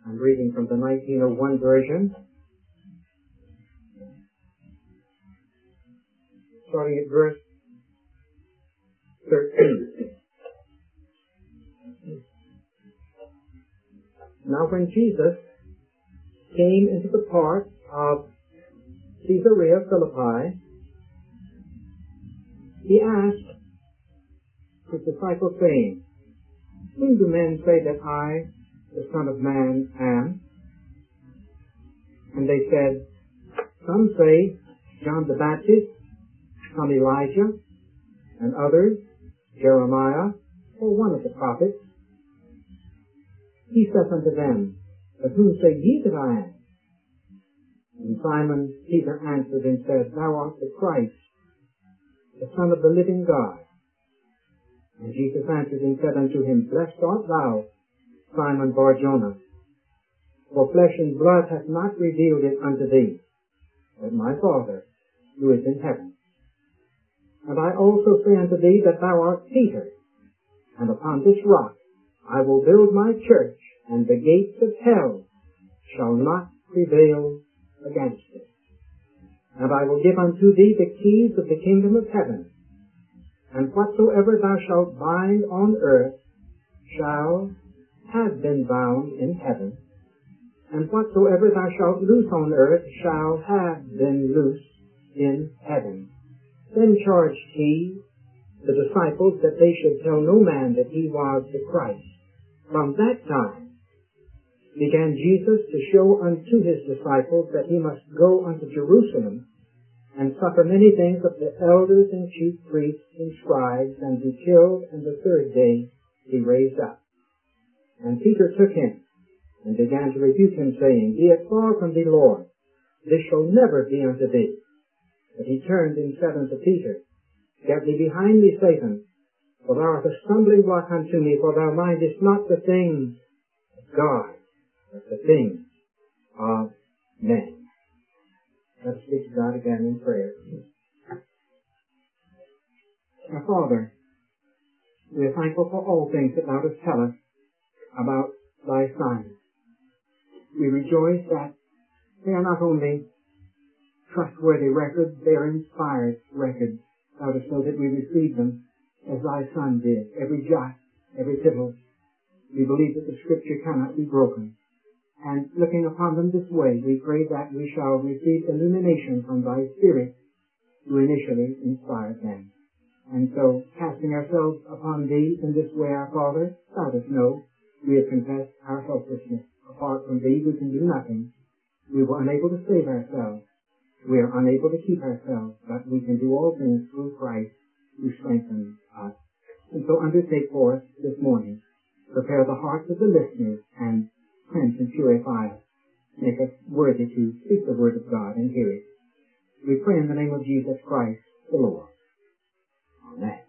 I'm reading from the 1901 version, starting at verse 13. Now when Jesus came into the part of Caesarea Philippi, he asked his disciples, saying, Whom do men say that I, the Son of Man, am? And they said, Some say John the Baptist, some Elijah, and others Jeremiah, or one of the prophets. He saith unto them, But whom say ye that I am? And Simon Peter answered and said, Thou art the Christ, the Son of the living God. And Jesus answered and said unto him, Blessed art thou, Simon Bar-Jonah, for flesh and blood hath not revealed it unto thee, but my Father who is in heaven. And I also say unto thee that thou art Peter, and upon this rock I will build my church, and the gates of hell shall not prevail against it. And I will give unto thee the keys of the kingdom of heaven. And whatsoever thou shalt bind on earth shall have been bound in heaven. And whatsoever thou shalt loose on earth shall have been loosed in heaven. Then charged he the disciples that they should tell no man that he was the Christ. From that time began Jesus to show unto his disciples that he must go unto Jerusalem and suffer many things of the elders and chief priests and scribes, and be killed, and the third day be raised up. And Peter took him, and began to rebuke him, saying, Be it far from thee, Lord, this shall never be unto thee. But he turned and said unto Peter, Get thee behind me, Satan, for thou art a stumbling block unto me, for thou mindest not the things of God, but the things of men. Let us speak to God again in prayer. Our Father, we are thankful for all things that thou dost tell us about thy Son. We rejoice that they are not only trustworthy records, they are inspired records. Thou dost know that we receive them as thy Son did, every jot, every tittle. We believe that the Scripture cannot be broken. And looking upon them this way, we pray that we shall receive illumination from thy Spirit who initially inspired them. And so, casting ourselves upon thee in this way, our Father, thou dost know we have confessed our helplessness. Apart from thee, we can do nothing. We were unable to save ourselves. We are unable to keep ourselves, but we can do all things through Christ who strengthens us. And so undertake for us this morning. Prepare the hearts of the listeners and cleanse and purify us. Make us worthy to speak the word of God and hear it. We pray in the name of Jesus Christ, the Lord. Amen.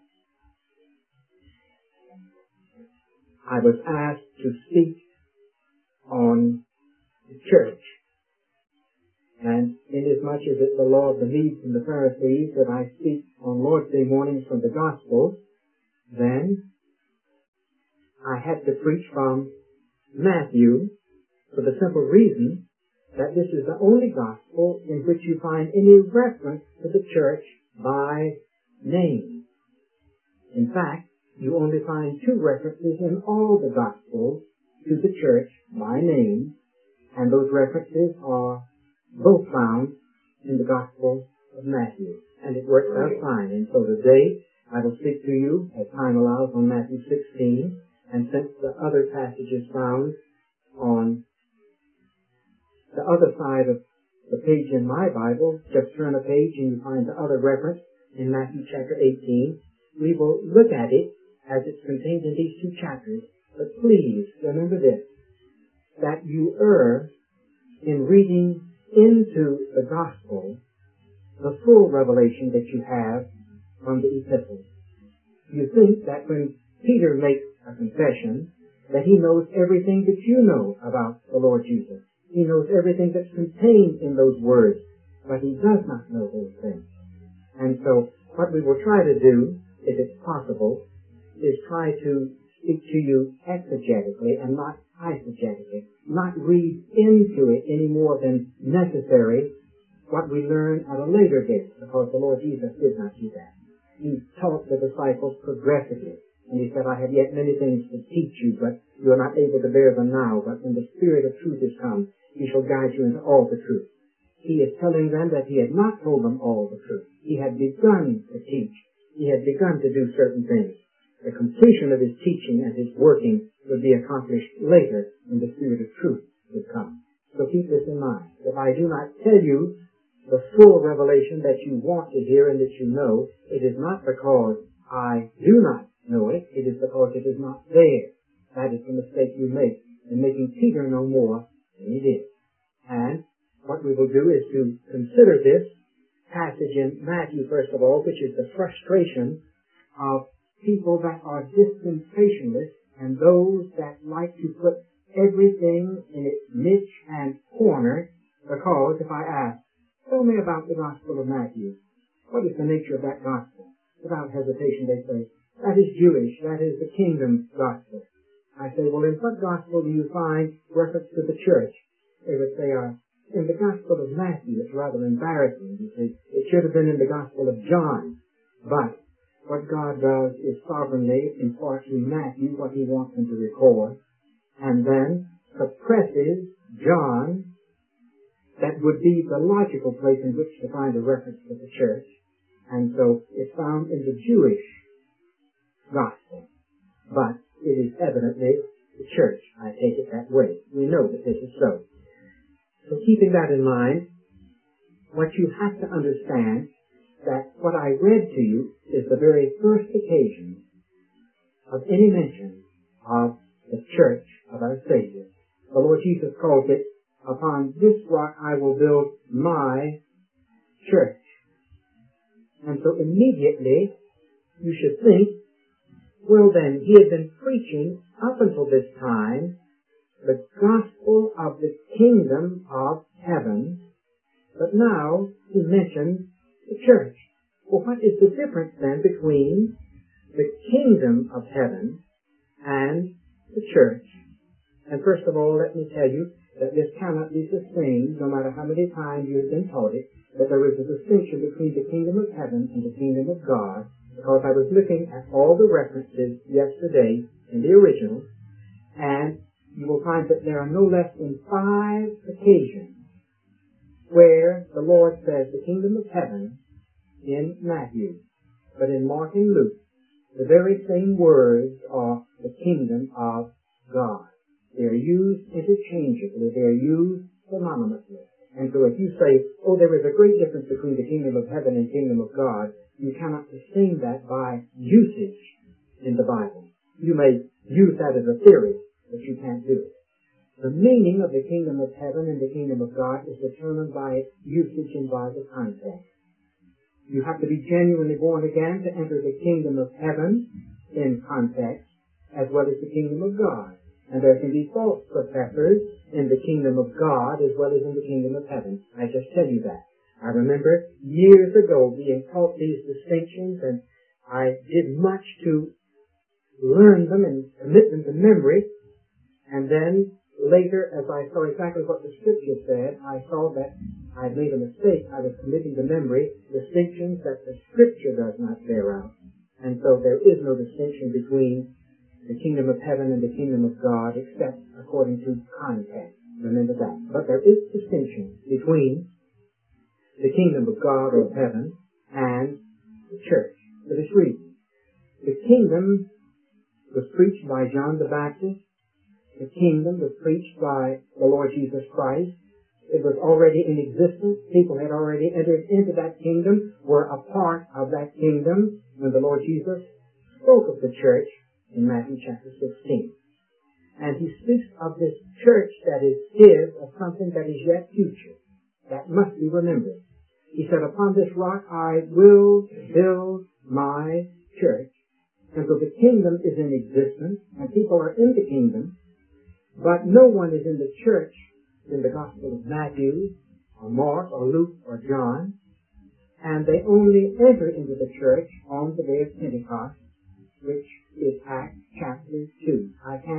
I was asked to speak on the church. And inasmuch as it's the law of the Medes and the Pharisees that I speak on Lord's Day mornings from the Gospels, then I had to preach from Matthew for the simple reason that this is the only Gospel in which you find any reference to the church by name. In fact, you only find 2 references in all the Gospels to the church by name, and those references are both found in the Gospel of Matthew. And it works out fine. And so today, I will speak to you, as time allows, on Matthew 16, and since the other passage is found on the other side of the page in my Bible, just turn a page and you find the other reference in Matthew chapter 18. We will look at it as it's contained in these 2 chapters. But please remember this, that you err in reading into the Gospel the full revelation that you have from the epistles. You think that when Peter makes a confession, that he knows everything that you know about the Lord Jesus. He knows everything that's contained in those words, but he does not know those things. And so what we will try to do, if it's possible, is try to speak to you exegetically and not eisegetically, not read into it any more than necessary what we learn at a later date, because the Lord Jesus did not do that. He taught the disciples progressively, and he said, I have yet many things to teach you, but you are not able to bear them now, but when the Spirit of truth is come, he shall guide you into all the truth. He is telling them that he had not told them all the truth. He had begun to teach. He had begun to do certain things. The completion of his teaching and his working would be accomplished later when the Spirit of truth would come. So keep this in mind. If I do not tell you the full revelation that you want to hear and that you know, it is not because I do not know it. It is because it is not there. That is the mistake you make in making Peter know more than he did. And what we will do is to consider this passage in Matthew, first of all, which is the frustration of people that are dispensationalists and those that like to put everything in its niche and corner, because if I ask, tell me about the Gospel of Matthew, what is the nature of that Gospel? Without hesitation they say, that is Jewish, that is the kingdom Gospel. I say, well, in what Gospel do you find reference to the church? They would say, in the Gospel of Matthew. It's rather embarrassing. You see, it should have been in the Gospel of John. But what God does is sovereignly impart to Matthew what he wants him to record, and then suppresses John. That would be the logical place in which to find a reference to the church. And so it's found in the Jewish Gospel. But it is evidently the church. I take it that way. We know that this is so. So keeping that in mind, what you have to understand that what I read to you is the very first occasion of any mention of the church of our Savior. The Lord Jesus calls it, upon this rock I will build my church. And so immediately you should think, well then, he had been preaching up until this time the gospel of the kingdom of heaven, but now he mentions the church. Well, what is the difference then between the kingdom of heaven and the church? And first of all, let me tell you that this cannot be sustained, no matter how many times you have been taught it, that there is a distinction between the kingdom of heaven and the kingdom of God, because I was looking at all the references yesterday in the original, and you will find that there are no less than 5 occasions where the Lord says the kingdom of heaven in Matthew, but in Mark and Luke, the very same words are the kingdom of God. They are used interchangeably. They are used synonymously. And so if you say, oh, there is a great difference between the kingdom of heaven and kingdom of God, you cannot sustain that by usage in the Bible. You may use that as a theory, but you can't do it. The meaning of the kingdom of heaven and the kingdom of God is determined by its usage and by the context. You have to be genuinely born again to enter the kingdom of heaven in context, as well as the kingdom of God. And there can be false professors in the kingdom of God as well as in the kingdom of heaven. I just tell you that. I remember years ago being taught these distinctions, and I did much to learn them and commit them to memory. And then later, as I saw exactly what the Scripture said, I saw that I had made a mistake. I was committing to memory distinctions that the Scripture does not bear out. And so there is no distinction between the kingdom of heaven and the kingdom of God except according to context. Remember that. But there is distinction between the kingdom of God or of heaven and the church for this reason. The kingdom was preached by John the Baptist. The kingdom was preached by the Lord Jesus Christ. It was already in existence. People had already entered into that kingdom, were a part of that kingdom when the Lord Jesus spoke of the church in Matthew chapter 16. And he speaks of this church that is his as something that is yet future. That must be remembered. He said, upon this rock I will build my church. And so the kingdom is in existence, and people are in the kingdom, but no one is in the church in the Gospel of Matthew, or Mark, or Luke, or John, and they only enter into the church on the day of Pentecost, which is Acts chapter 2. I can't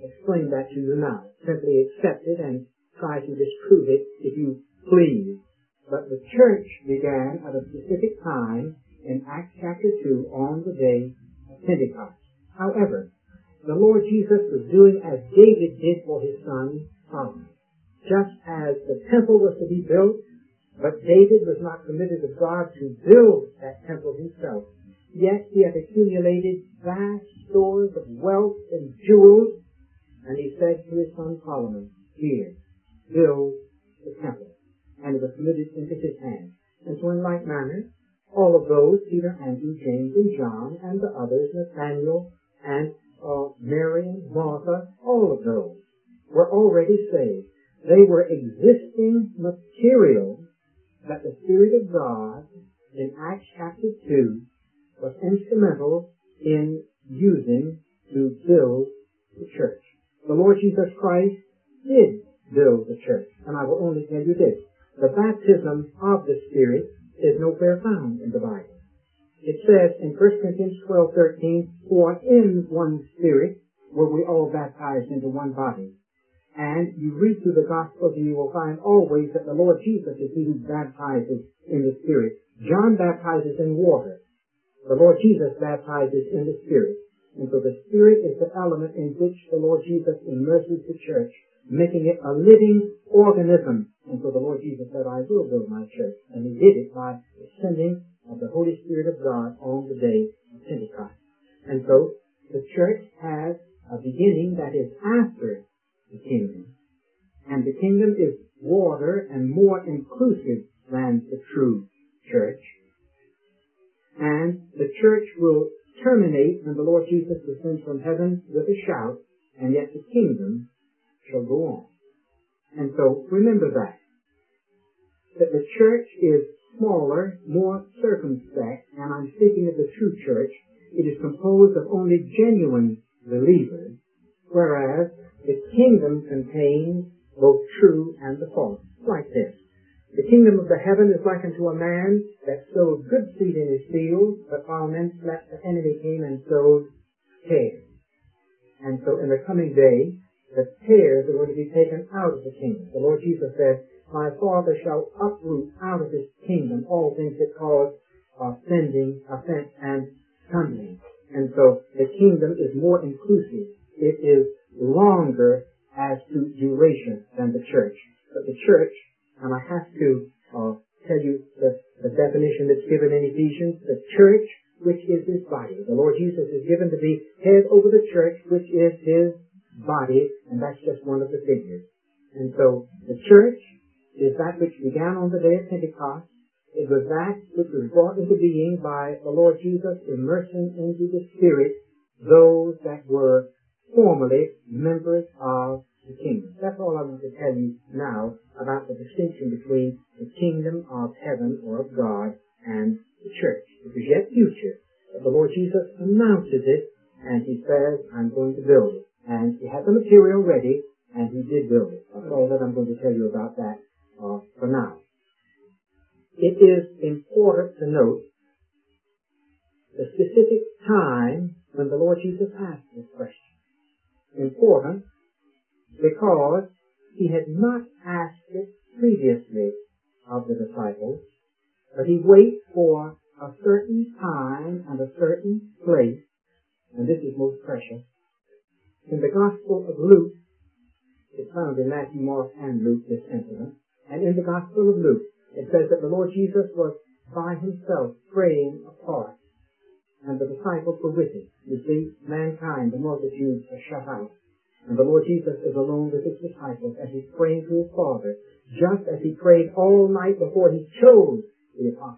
explain that to you now. Simply accept it and try to disprove it if you please. But the church began at a specific time in Acts chapter 2 on the day of Pentecost. However, the Lord Jesus was doing as David did for his son Solomon. Just as the temple was to be built, but David was not permitted of God to build that temple himself. Yet he had accumulated vast stores of wealth and jewels, and he said to his son Solomon, "Here, build the temple." And it was committed into his hands. And so in like manner, all of those, Peter, Andrew, James, and John, and the others, Nathaniel, and Mary and Martha, all of those were already saved. They were existing material that the Spirit of God in Acts chapter 2 was instrumental in using to build the church. The Lord Jesus Christ did build the church, and I will only tell you this. The baptism of the Spirit is nowhere found in the Bible. It says in 1 Corinthians 12:13, "For in one Spirit were we all baptized into one body." And you read through the Gospels and you will find always that the Lord Jesus is he who baptizes in the Spirit. John baptizes in water. The Lord Jesus baptizes in the Spirit. And so the Spirit is the element in which the Lord Jesus immerses the church, making it a living organism. And so the Lord Jesus said, "I will build my church." And he did it by the sending of the Holy Spirit of God on the day of Pentecost. And so the church has a beginning that is after the kingdom. And the kingdom is broader and more inclusive than the true church. And the church will terminate when the Lord Jesus descends from heaven with a shout, and yet the kingdom shall go on. And so remember that the church is smaller, more circumspect, and I'm speaking of the true church. It is composed of only genuine believers, whereas the kingdom contains both true and the false. Like this. The kingdom of the heaven is like unto a man that sowed good seed in his field, but while men slept, the enemy came and sowed tares. And so in the coming day, the tares are going to be taken out of the kingdom. The Lord Jesus said, "My Father shall uproot out of his kingdom all things that cause offense, and stumbling." And so the kingdom is more inclusive. It is longer as to duration than the church. But the church, and I have to tell you the definition that's given in Ephesians, the church, which is his body. The Lord Jesus is given to be head over the church, which is his body, and that's just one of the figures. And so the church is that which began on the day of Pentecost. It was that which was brought into being by the Lord Jesus immersing into the Spirit those that were formerly members of the kingdom. That's all I want to tell you now about the distinction between the kingdom of heaven or of God and the church. It is yet future, but the Lord Jesus announces it, and he says, "I'm going to build it." And he had the material ready, and he did build it. That's all that I'm going to tell you about that for now. It is important to note the specific time when the Lord Jesus asked this question. Important because he had not asked it previously of the disciples, but he waits for a certain time and a certain place, and this is most precious. In the Gospel of Luke, it's found in Matthew, Mark, and Luke, this incident, and in the Gospel of Luke, it says that the Lord Jesus was by himself praying apart, and the disciples were with him. You see, mankind, the multitudes are shut out. And the Lord Jesus is alone with his disciples as he's praying to his Father, just as he prayed all night before he chose the apostles.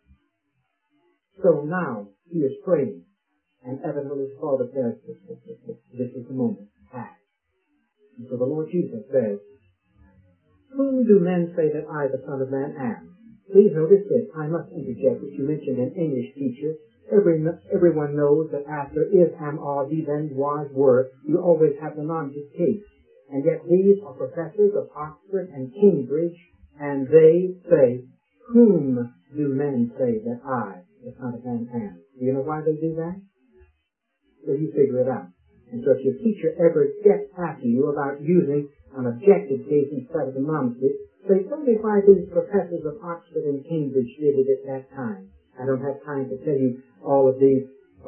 So now he is praying, and evidently his Father says, this is the moment. Act. And so the Lord Jesus says, "Whom do men say that I, the Son of Man, am?" Please notice this. I must interject, which you mentioned in English, teacher. Everyone knows that after is, am, are, be, then, was, were, you always have the nominative case. And yet these are professors of Oxford and Cambridge, and they say, "Whom do men say that I, the Son of Man, am?" Do you know why they do that? Well, you figure it out. And so if your teacher ever gets after you about using an objective case instead of a nominative, say, tell me why these professors of Oxford and Cambridge did it at that time. I don't have time to tell you all of these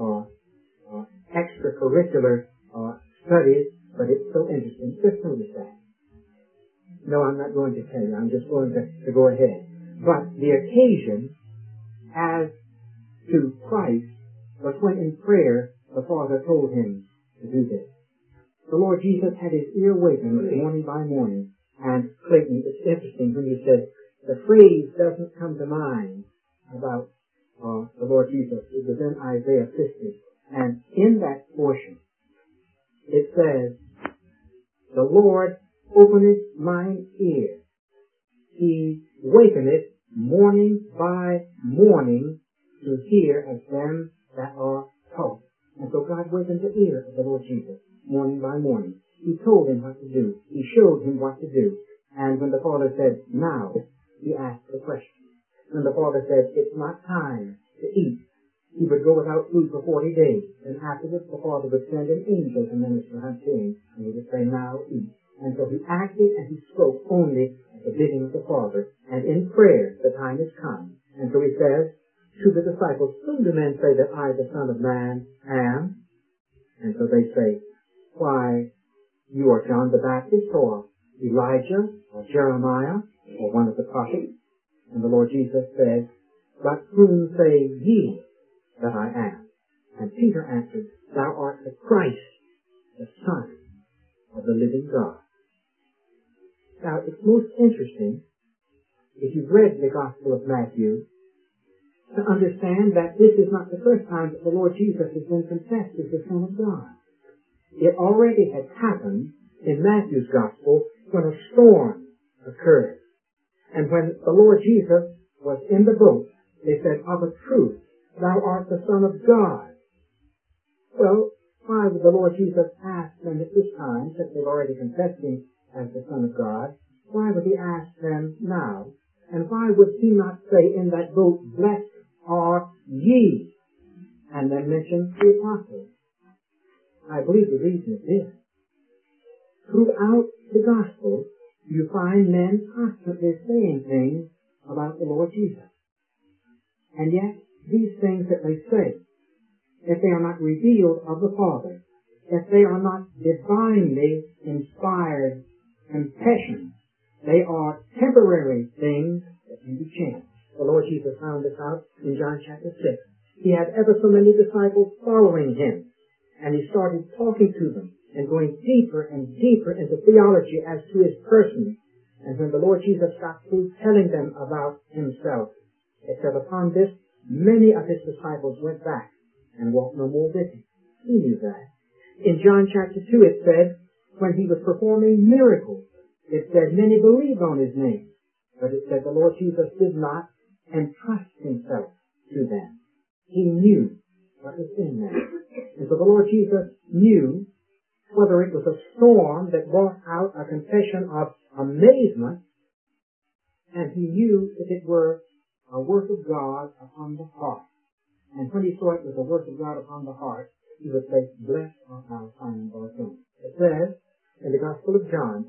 extracurricular studies, but it's so interesting. Just notice that. No, I'm not going to tell you. I'm just going to go ahead. But the occasion as to Christ was when in prayer the Father told him to do this. The Lord Jesus had his ear awakened morning by morning. And Clayton, it's interesting when you said the phrase doesn't come to mind about the Lord Jesus. It was in Isaiah 50. And in that portion, it says, the Lord openeth mine ear. He wakeneth morning by morning to hear of them that are taught. And so God wakened the ear of the Lord Jesus morning by morning. He told him what to do. He showed him what to do. And when the Father said, now, he asked the question. When the Father said, it's not time to eat, he would go without food for 40 days. And afterwards, the Father would send an angel to minister unto him, and he would say, now eat. And so he acted and he spoke only at the bidding of the Father. And in prayer, the time has come. And so he says to the disciples, whom do men say that I, the Son of Man, am? And so they say, why, you are John the Baptist, or Elijah, or Jeremiah, or one of the prophets. And the Lord Jesus said, but whom say ye that I am? And Peter answered, thou art the Christ, the Son of the living God. Now, it's most interesting, if you've read the Gospel of Matthew, to understand that this is not the first time that the Lord Jesus has been confessed as the Son of God. It already had happened in Matthew's Gospel when a storm occurred. And when the Lord Jesus was in the boat, they said, of a truth, thou art the Son of God. Well, why would the Lord Jesus ask them at this time, since they've already confessed him as the Son of God, why would he ask them now? And why would he not say in that boat, blessed are ye, and then mention the apostles? I believe the reason is this. Throughout the Gospel, you find men constantly saying things about the Lord Jesus. And yet, these things that they say, if they are not revealed of the Father, if they are not divinely inspired confessions, they are temporary things that can be changed. The Lord Jesus found this out in John chapter 6. He had ever so many disciples following him, and he started talking to them and going deeper and deeper into theology as to his person. And when the Lord Jesus got through telling them about himself, it said upon this, many of his disciples went back and walked no more with him. He knew that. In John chapter 2 it said, when he was performing miracles, it said many believed on his name. But it said the Lord Jesus did not entrust himself to them. He knew what was in them. And so the Lord Jesus knew whether it was a storm that brought out a confession of amazement, and he knew if it were a work of God upon the heart. And when he saw it was a work of God upon the heart, he would say, blessed art thou, Simon Bar-Jonah. It says in the Gospel of John,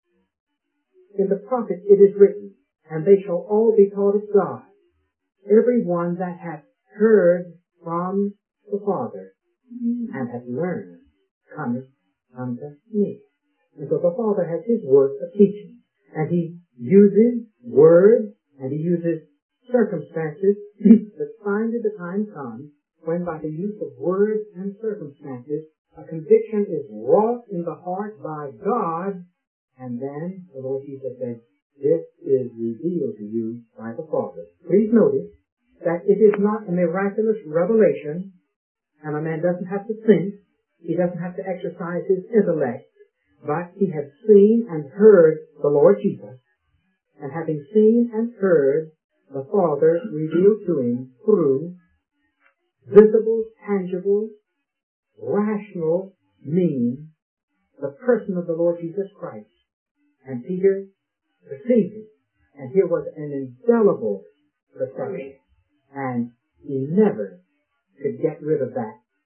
in the prophets it is written, and they shall all be taught of God. Every one that hath heard from the Father and hath learned cometh unto me. And so the Father has his work of teaching, and he uses words and he uses circumstances that finally the time comes when by the use of words and circumstances a conviction is wrought in the heart by God, and then the Lord Jesus says, this is revealed to you by the Father. Please notice that it is not a miraculous revelation, and a man doesn't have to think, he doesn't have to exercise his intellect, but he had seen and heard the Lord Jesus, and having seen and heard, the Father revealed to him through visible, tangible, rational means the person of the Lord Jesus Christ. And Peter received it, and here was an indelible perception, and he never could get rid of that.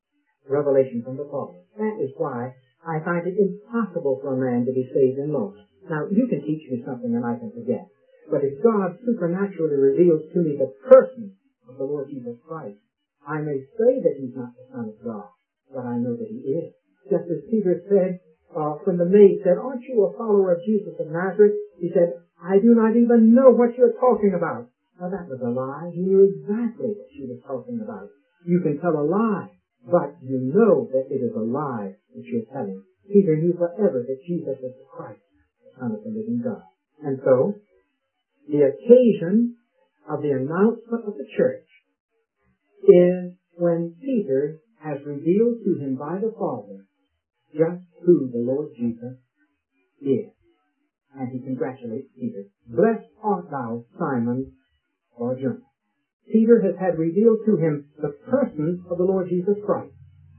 revelation from the Father. That is why I find it impossible for a man to be saved and lost. Now, you can teach me something and I can forget. But if God supernaturally reveals to me the person of the Lord Jesus Christ, I may say that he's not the Son of God, but I know that he is. Just as Peter said, when the maid said, "Aren't you a follower of Jesus of Nazareth?" He said, "I do not even know what you're talking about." Now that was a lie. He knew exactly what she was talking about. You can tell a lie, but you know that it is a lie that you're telling. Peter knew forever that Jesus was the Christ, the Son of the living God. And so, the occasion of the announcement of the church is when Peter has revealed to him by the Father just who the Lord Jesus is. And he congratulates Peter. "Blessed art thou, Simon Bar-Jonah." Peter has had revealed to him the person of the Lord Jesus Christ.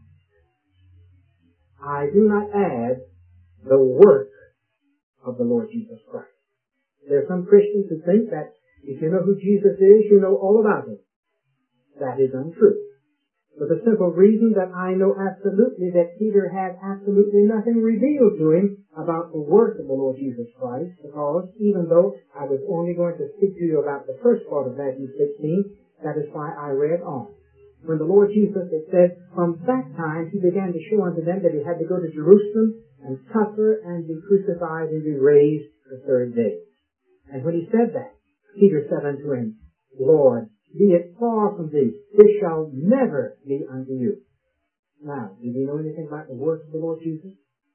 I do not add the work of the Lord Jesus Christ. There are some Christians who think that if you know who Jesus is, you know all about him. That is untrue. For the simple reason that I know absolutely that Peter had absolutely nothing revealed to him about the work of the Lord Jesus Christ, because even though I was only going to speak to you about the first part of Matthew 16, that is why I read on. When the Lord Jesus, it said, from that time he began to show unto them that he had to go to Jerusalem and suffer and be crucified and be raised the third day. And when he said that, Peter said unto him, "Lord, be it far from thee, this shall never be unto you." Now, did he know anything about the work of the Lord Jesus?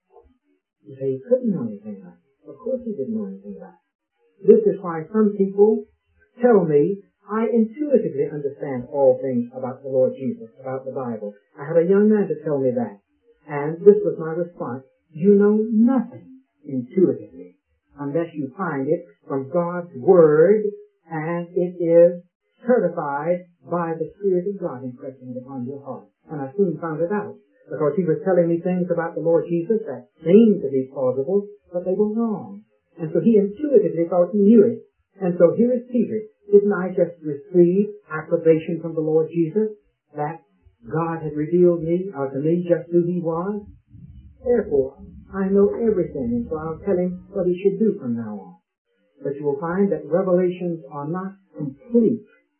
You say he couldn't know anything about it. Of course he didn't know anything about it. This is why some people tell me I intuitively understand all things about the Lord Jesus, about the Bible. I had a young man to tell me that. And this was my response. You know nothing intuitively unless you find it from God's Word and it is certified by the Spirit of God impressing it upon your heart. And I soon found it out, because he was telling me things about the Lord Jesus that seemed to be plausible, but they were wrong. And so he intuitively thought he knew it. And so here is Peter. Didn't I just receive approbation from the Lord Jesus that God had revealed to me just who he was? Therefore, I know everything, and so I'll tell him what he should do from now on. But you will find that revelations are not complete.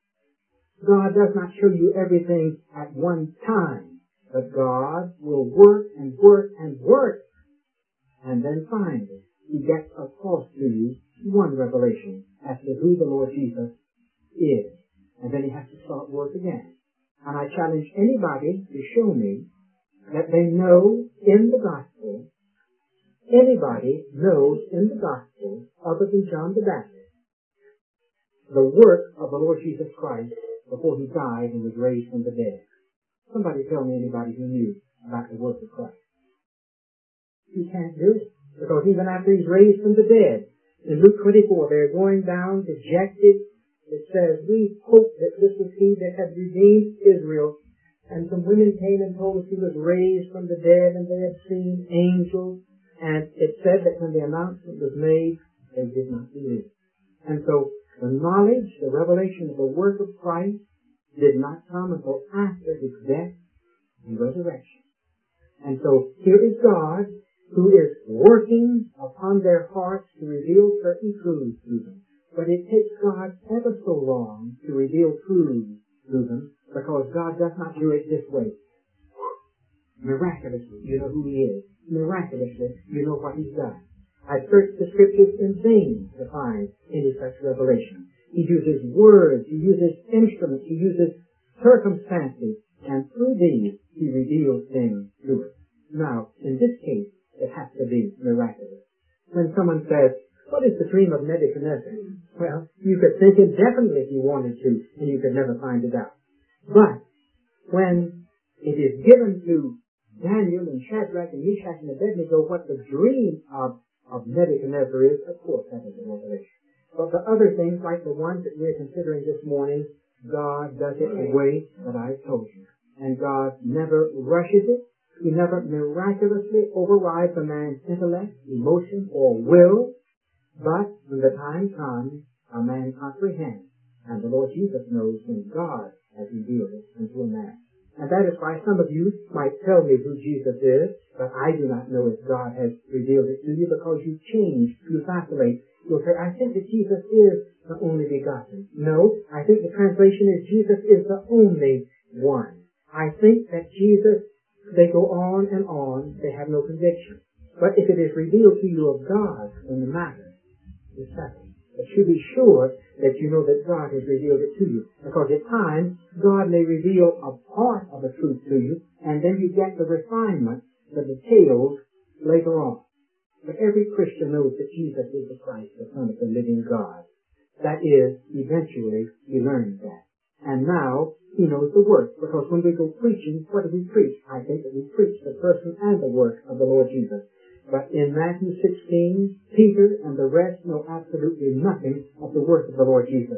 God does not show you everything at one time, but God will work and work and work, and then finally he gets across to you one revelation as to who the Lord Jesus is, and then he has to start work again. And I challenge anybody to show me that they know in the gospel, anybody knows in the gospel, other than John the Baptist, the work of the Lord Jesus Christ before he died and was raised from the dead. Somebody tell me anybody who knew about the work of Christ. You can't do it, because even after he's raised from the dead, in Luke 24, they're going down dejected. It says, "We hoped that this was he that had redeemed Israel." And some women came and told us he was raised from the dead, and they had seen angels. And it said that when the announcement was made, they did not believe. And so the knowledge, the revelation of the work of Christ did not come until after his death and resurrection. And so here is God who is working upon their hearts to reveal certain truths to them. But it takes God ever so long to reveal truths to them, because God does not do it this way. Miraculously, you know who he is. Miraculously, you know what he's done. I've searched the scriptures in vain to find any such revelation. He uses words, he uses instruments, he uses circumstances, and through these he reveals things to us. Now, in this case, it has to be miraculous. When someone says, "What is the dream of Nebuchadnezzar?" Well, you could think indefinitely if you wanted to, and you could never find it out. But when it is given to Daniel and Shadrach and Meshach and Abednego what the dream of Nebuchadnezzar is, of course that is a revelation. But the other things, like the ones that we're considering this morning, God does it the way that I told you. And God never rushes it. He never miraculously overrides a man's intellect, emotion, or will. But when the time comes, a man comprehends. And the Lord Jesus knows when God has revealed it unto a man. And that is why some of you might tell me who Jesus is, but I do not know if God has revealed it to you because you change, you vacillate. You'll say, I think that Jesus is the only begotten. No, I think the translation is Jesus is the only one. I think that Jesus, they go on and on, they have no conviction. But if it is revealed to you of God, then the matter is settled. But you be sure that you know that God has revealed it to you. Because at times, God may reveal a part of the truth to you, and then you get the refinement, the details, later on. But every Christian knows that Jesus is the Christ, the Son of the living God. That is, eventually, he learns that. And now, he knows the work. Because when we go preaching, what do we preach? I think that we preach the person and the work of the Lord Jesus. But in Matthew 16, Peter and the rest know absolutely nothing of the work of the Lord Jesus.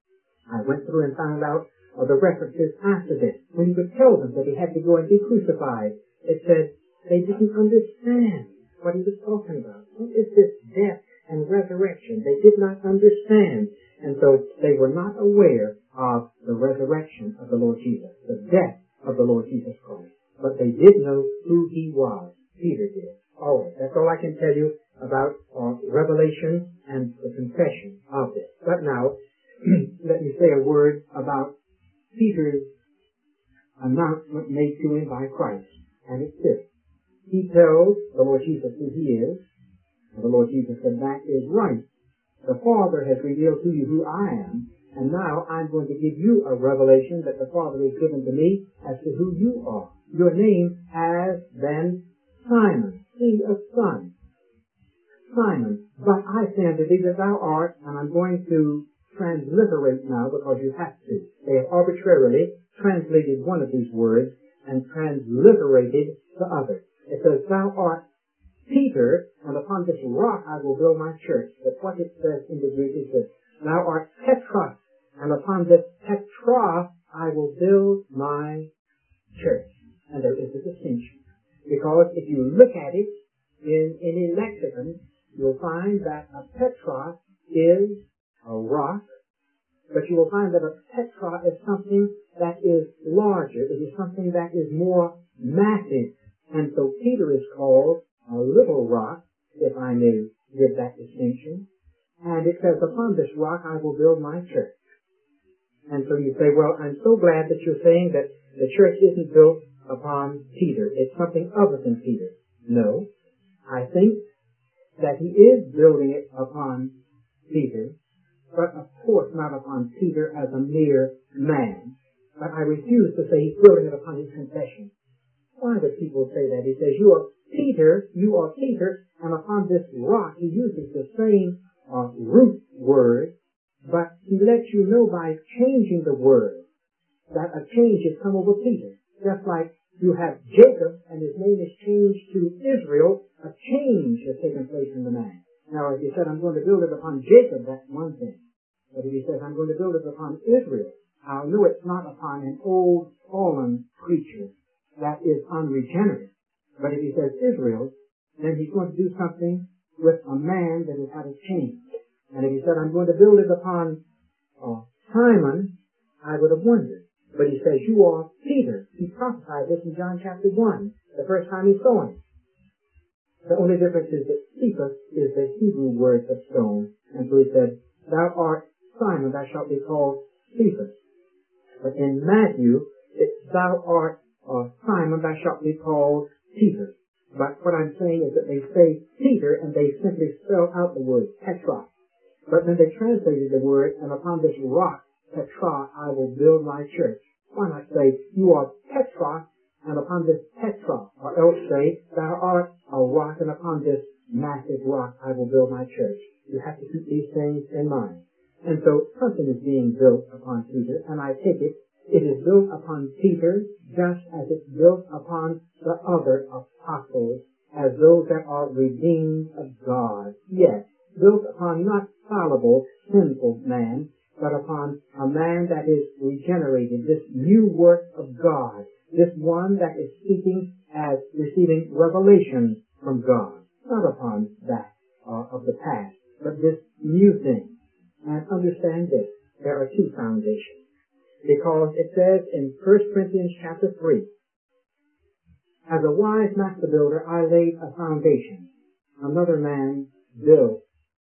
I went through and found out the references after this. When he would tell them that he had to go and be crucified, it said they didn't understand what he was talking about. What is this death and resurrection? They did not understand. And so they were not aware of the resurrection of the Lord Jesus, the death of the Lord Jesus Christ. But they did know who he was. Peter did. All right, that's all I can tell you about Revelation and the confession of this. But now, let me say a word about Peter's announcement made to him by Christ. And it's this. He tells the Lord Jesus who he is. And the Lord Jesus said, that is right. The Father has revealed to you who I am. And now I'm going to give you a revelation that the Father has given to me as to who you are. Your name has been Simon, seed of son. Simon, but I say unto thee that thou art, and I'm going to transliterate now because you have to. They have arbitrarily translated one of these words and transliterated the other. It says, thou art Peter, and upon this rock I will build my church. But what it says in the Greek is this, thou art Petros, and upon this Petra I will build my church. And there is a distinction. Because if you look at it in any lexicon, you'll find that a Petra is a rock, but you will find that a Petra is something that is larger. It is something that is more massive. And so Peter is called a little rock, if I may give that distinction. And it says, upon this rock I will build my church. And so you say, well, I'm so glad that you're saying that the church isn't built upon Peter. It's something other than Peter. No. I think that he is building it upon Peter, but of course not upon Peter as a mere man. But I refuse to say he's building it upon his confession. Why do people say that? He says, you are Peter, and upon this rock, he uses the same root word, but he lets you know by changing the word that a change has come over Peter. Just like you have Jacob, and his name is changed to Israel, a change has taken place in the man. Now, if he said, I'm going to build it upon Jacob, that's one thing. But if he says, I'm going to build it upon Israel, I'll know it's not upon an old, fallen creature that is unregenerate. But if he says Israel, then he's going to do something with a man that has had a change. And if he said, I'm going to build it upon Simon, I would have wondered. But he says, you are Peter. He prophesied this in John chapter 1, the first time he saw him. The only difference is that Cephas is the Hebrew word for stone. And so he said, thou art Simon, thou shalt be called Cephas. But in Matthew, it's thou art Simon, thou shalt be called Peter. But what I'm saying is that they say Peter, and they simply spell out the word Petra. But then they translated the word, and upon this rock, Petra, I will build my church. Why not say, you are Petra, and upon this Petra, or else say, thou art a rock, and upon this massive rock I will build my church. You have to keep these things in mind. And so something is being built upon Peter, and I take it, it is built upon Peter just as it's built upon the other apostles, as those that are redeemed of God. Yes, built upon not fallible, sinful man, but upon a man that is regenerated, this new work of God, this one that is speaking as receiving revelation from God, not upon that of the past, but this new thing. And understand this, there are two foundations. Because it says in 1 Corinthians chapter 3, as a wise master builder, I laid a foundation. Another man built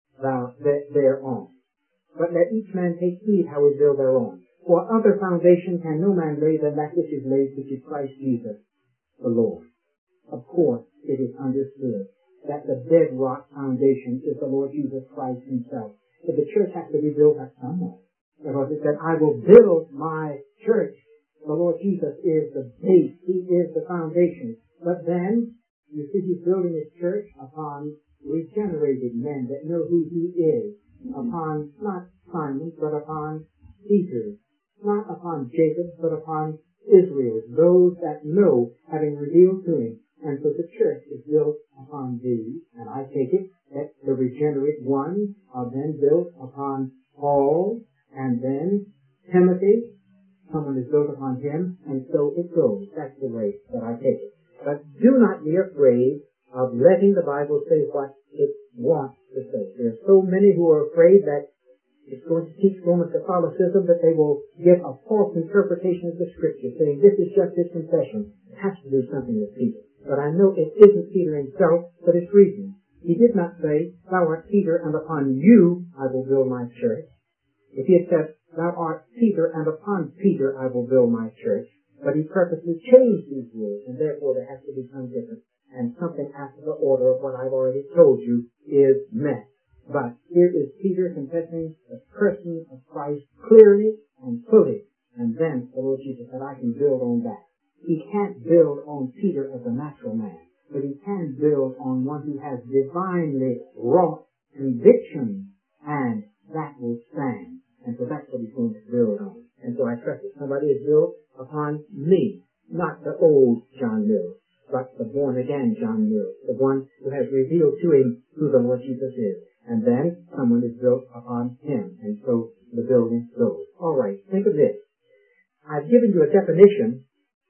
thereon. But let each man take heed how he build thereon. For other foundation can no man lay than that which is laid, which is Christ Jesus, the Lord. Of course, it is understood that the bedrock foundation is the Lord Jesus Christ himself. But the church has to be built up somewhere. Because it said, I will build my church. The Lord Jesus is the base. He is the foundation. But then, you see, he's building his church upon regenerated men that know who he is. Upon not Simon, but upon Peter. Not upon Jacob, but upon Israel. Those that know, having revealed to him. And so the church is built upon these. And I take it that the regenerate ones are then built upon Paul, and then Timothy. Someone is built upon him, and so it goes. That's the way that I take it. But do not be afraid of letting the Bible say what it wants to say. There are so many who are afraid that it's going to teach Roman Catholicism, that they will give a false interpretation of the Scripture, saying this is just his confession. It has to do something with Peter. But I know it isn't Peter himself, but it's reason. He did not say, thou art Peter, and upon you I will build my church. If he had said, thou art Peter, and upon Peter I will build my church, but he purposely changed these words, and therefore there has to be some difference, and something after the order of what I've already told you is met. But here is Peter confessing the person of Christ clearly and fully, and then the Lord Jesus said, I can build on that. He can't build on Peter as a natural man, but he can build on one who has divinely wrought conviction, and that will stand. And so that's what he's going to build on. And so I trust that somebody is built upon me, not the old John Mills, but the born-again John Mills, the one who has revealed to him who the Lord Jesus is. And then someone is built upon him. And so the building goes. All right, think of this. I've given you a definition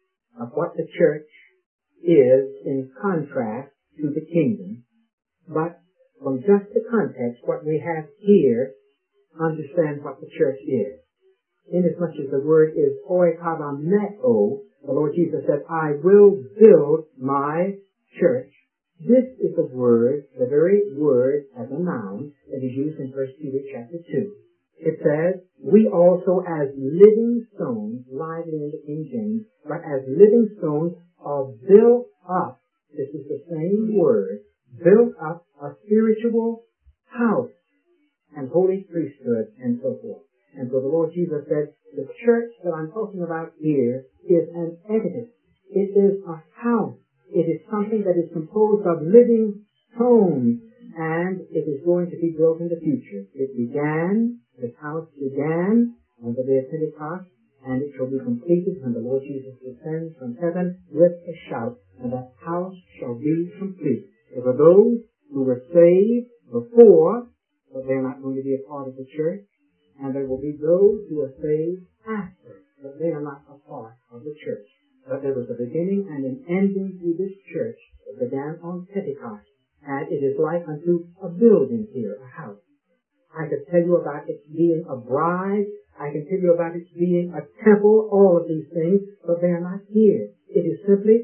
of what the church is in contrast to the kingdom. But from just the context, what we have here, understand what the church is. Inasmuch as the word is oikodomeo, the Lord Jesus said, I will build my church. This is the word, the very word as a noun that is used in 1 Peter chapter 2. It says, we also as living stones, lively in the King James, but as living stones are built up, this is the same word, built up a spiritual house and holy priesthood and so forth. And so the Lord Jesus said, the church that I'm talking about here is an edifice. It is a house. It is something that is composed of living stones, and it is going to be built in the future. This house began on the day of Pentecost, and it shall be completed when the Lord Jesus descends from heaven with a shout, and that house shall be complete. There were those who were saved before, but they're not going to be a part of the church. And there will be those who are saved after, but they are not a part of the church. But there was a beginning and an ending to this church that began on Pentecost. And it is like unto a building here, a house. I could tell you about its being a bride. I can tell you about its being a temple, all of these things, but they are not here. It is simply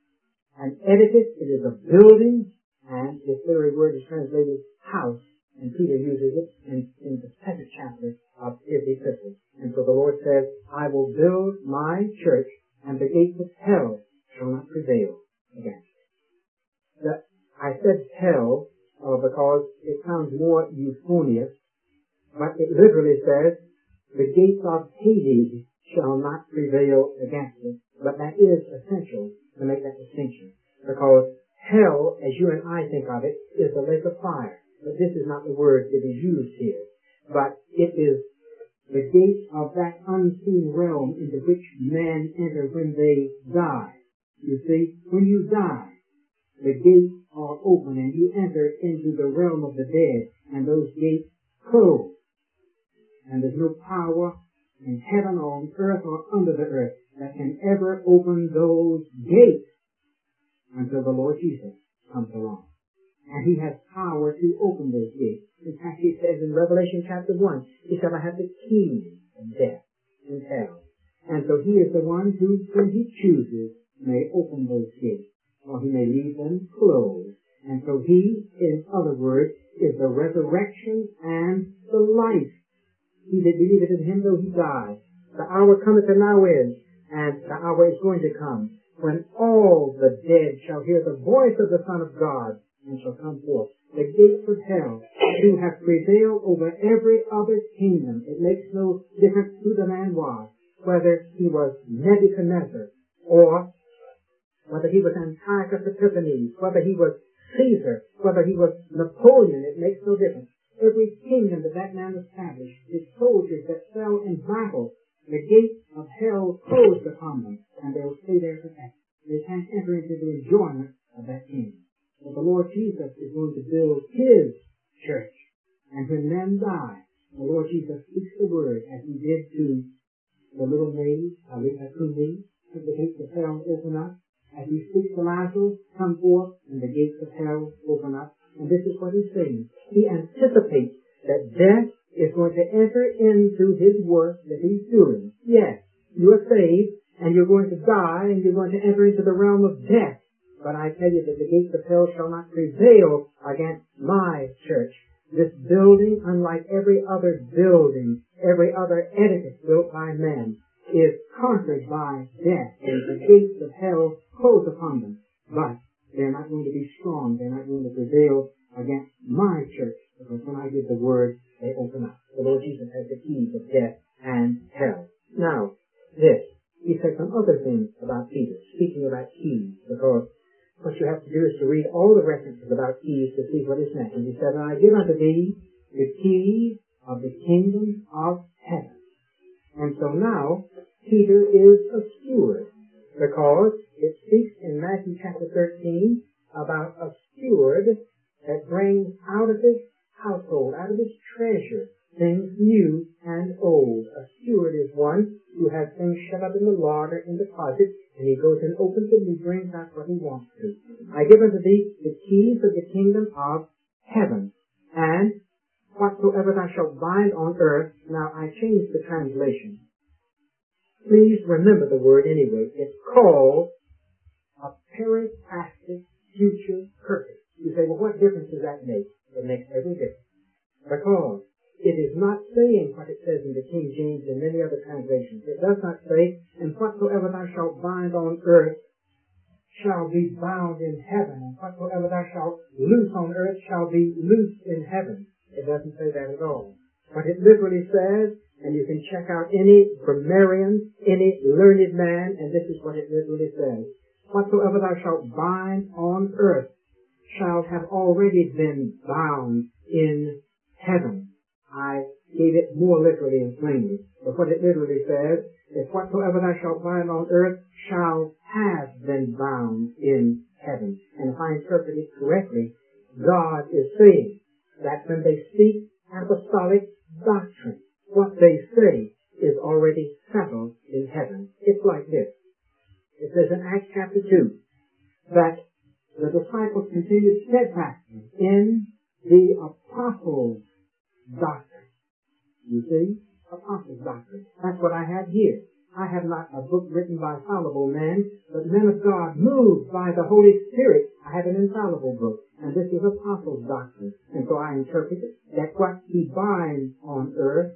an edifice. It is a building, and this very word is translated house. And Peter uses it in the second chapter of his epistle. And so the Lord says, I will build my church, and the gates of hell shall not prevail against it. I said hell because it sounds more euphonious, but it literally says, the gates of Hades shall not prevail against it. But that is essential to make that distinction, because hell, as you and I think of it, is the lake of fire. But this is not the word that is used here. But it is the gate of that unseen realm into which men enter when they die. You see, when you die, the gates are open and you enter into the realm of the dead, and those gates close. And there's no power in heaven or on earth or under the earth that can ever open those gates until the Lord Jesus comes along. And he has power to open those gates. In fact, he says in Revelation chapter 1, he said, I have the keys of death and hell. And so he is the one who, when he chooses, may open those gates, or he may leave them closed. And so he, in other words, is the resurrection and the life. He that believeth in him, though he die. The hour cometh and now is, and the hour is going to come, when all the dead shall hear the voice of the Son of God, and shall come forth. The gates of hell do have prevailed over every other kingdom. It makes no difference who the man was, whether he was Nebuchadnezzar, or whether he was Antiochus Epiphanes, whether he was Caesar, whether he was Napoleon. It makes no difference. Every kingdom that man established, his soldiers that fell in battle, the gates of hell closed upon them, and they will stay there forever. They can't enter into the enjoyment of that kingdom. But the Lord Jesus is going to build his church. And when men die, the Lord Jesus speaks the word, as he did to the little maid, Talitha Kumi, and the gates of hell open up. As he speaks to Lazarus, come forth, and the gates of hell open up. And this is what he's saying. He anticipates that death is going to enter into his work that he's doing. Yes, you are saved, and you're going to die, and you're going to enter into the realm of death. But I tell you that the gates of hell shall not prevail against my church. This building, unlike every other building, every other edifice built by men, is conquered by death, and the gates of hell close upon them. But they're not going to be strong. They're not going to prevail against my church, because when I give the word, they open up. The Lord Jesus has the keys of death and hell. Now, this. He said some other things about Peter, speaking about keys, because what you have to do is to read all the references about keys to see what is meant. And he said, "And I give unto thee the keys of the kingdom of heaven." And so now, Peter is a steward, because it speaks in Matthew chapter 13 about a steward that brings out of his household, out of his treasure, things new and old. A steward is one who has things shut up in the larder, in the closet, and he goes and opens it and he brings out what he wants to. "I give unto thee the keys of the kingdom of heaven, and whatsoever thou shalt bind on earth." Now, I changed the translation. Please remember the word anyway. It's called a peripassive future perfect. You say, well, what difference does that make? It makes every difference. Because it is not saying what it says in the King James and many other translations. It does not say, "And whatsoever thou shalt bind on earth shall be bound in heaven, and whatsoever thou shalt loose on earth shall be loosed in heaven." It doesn't say that at all. What it literally says, and you can check out any grammarian, any learned man, and this is what it literally says: "Whatsoever thou shalt bind on earth shall have already been bound in heaven." I gave it more literally and plainly. But what it literally says is, "Whatsoever thou shalt bind on earth shall have been bound in heaven." And if I interpret it correctly, God is saying that when they speak apostolic doctrine, what they say is already settled in heaven. It's like this. It says in Acts chapter 2 that the disciples continued steadfastly in the apostles' doctrine. You see? Apostles' doctrine. That's what I have here. I have not a book written by fallible men, but men of God moved by the Holy Spirit. I have an infallible book, and this is apostles' doctrine. And so I interpret it that what he binds on earth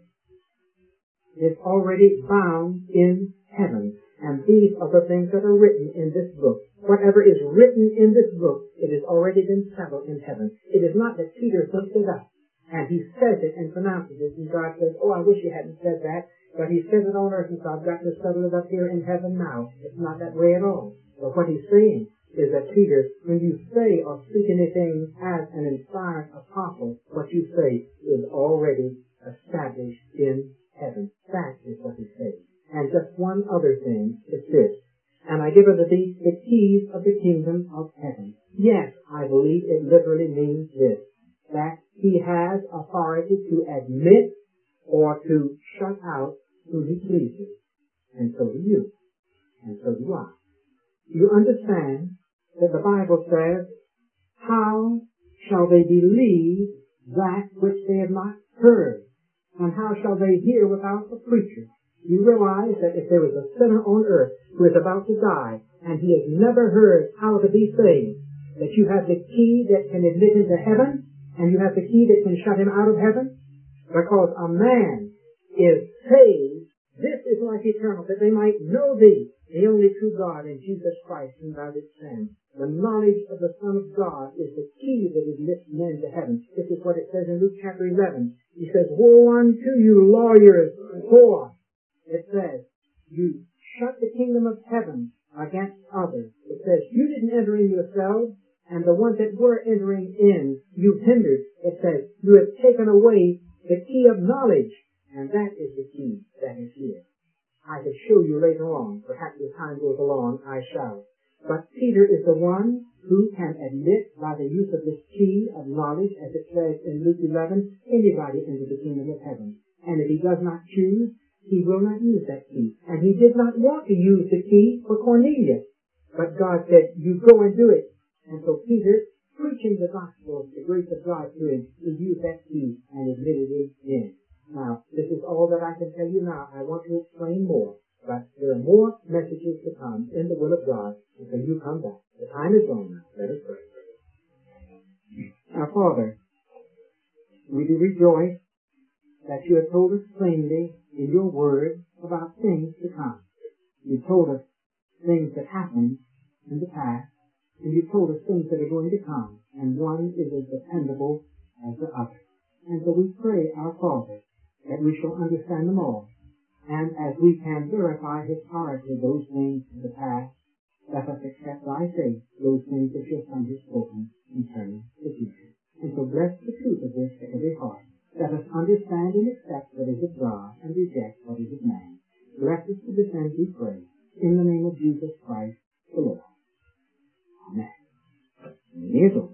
is already bound in heaven. And these are the things that are written in this book. Whatever is written in this book, it has already been settled in heaven. It is not that Peter thinks it up, and he says it and pronounces it, and God says, "Oh, I wish you hadn't said that," but he says it on earth, and so I've got to settle it up here in heaven now. It's not that way at all. But what he's saying is that, Peter, when you say or speak anything as an inspired apostle, what you say is already established in heaven. That is what he's saying. And just one other thing is this: "And I give unto thee the keys of the kingdom of heaven." Yes, I believe it literally means this, that he has authority to admit or to shut out whom he pleases. And so do you. And so do I. You understand that the Bible says, "How shall they believe that which they have not heard? And how shall they hear without a preacher?" You realize that if there was a sinner on earth who is about to die and he has never heard how to be saved, that you have the key that can admit him to heaven and you have the key that can shut him out of heaven? Because a man is saved, this is life eternal, that they might know thee, the only true God, and Jesus Christ, whom thou didst send. The knowledge of the Son of God is the key that admits men to heaven. This is what it says in Luke chapter 11. He says, woe unto you, lawyers, for it says, you shut the kingdom of heaven against others. It says, you didn't enter in yourselves, and the ones that were entering in, you hindered. It says, you have taken away the key of knowledge, and that is the key that is here. I can show you later on. Perhaps as time goes along, I shall. But Peter is the one who can admit by the use of this key of knowledge, as it says in Luke 11, anybody into the kingdom of heaven. And if he does not choose, he will not use that key. And he did not want to use the key for Cornelius. But God said, you go and do it. And so Peter, preaching the gospel of the grace of God to him, he used that key and admitted him in. Now, this is all that I can tell you now. I want to explain more. But there are more messages to come in the will of God until you come back. The time is gone now. Let us pray. Our Father, we do rejoice that you have told us plainly in your word about things to come. You told us things that happened in the past, and you told us things that are going to come, and one is as dependable as the other. And so we pray, our Father, that we shall understand them all. And as we can verify historically those things in the past, let us accept by faith those things that your Son has spoken concerning the future. And so bless the truth of this to every heart. Let us understand and accept what is of God and reject what is of man. Bless us to this end, we pray. In the name of Jesus Christ, the Lord. Amen.